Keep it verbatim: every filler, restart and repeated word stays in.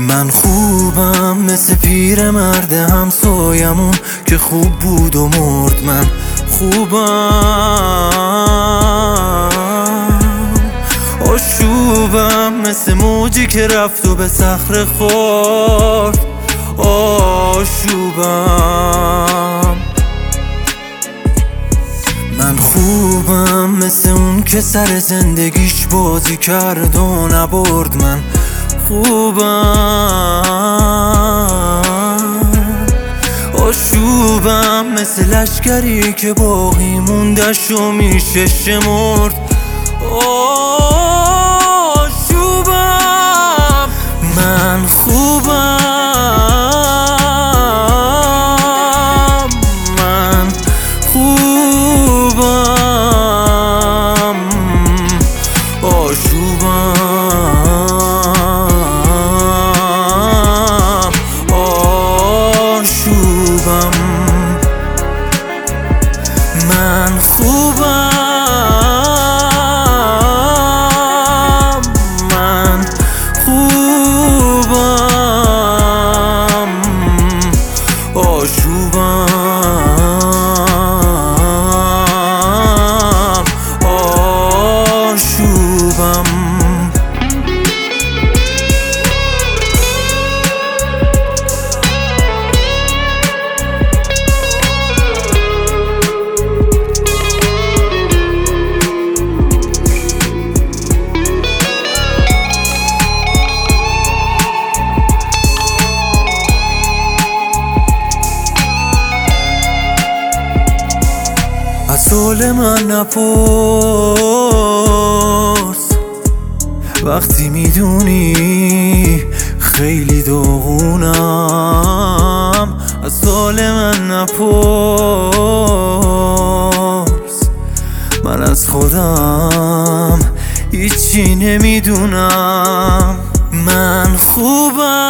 من خوبم مثل پیر مرد همسایمون که خوب بود و مرد. من خوبم، آشوبم مثل موجی که رفت و به صخره خورد. آشوبم، من خوبم مثل اون که سر زندگیش بازی کرد و نبرد. من خوبم، آشوبم مثل لشکری که باقی موندش و میشه شمرد. آشوبم، من خوبم، من خوبم، آشوبم، آشوبم، من خوبم، من خوبم، آشوبم، آشوبم. از حال من نپرس وقتی میدونی خیلی داغونم. از حال من نپرس، من از خودم هیچی نمیدونم. من خوبم،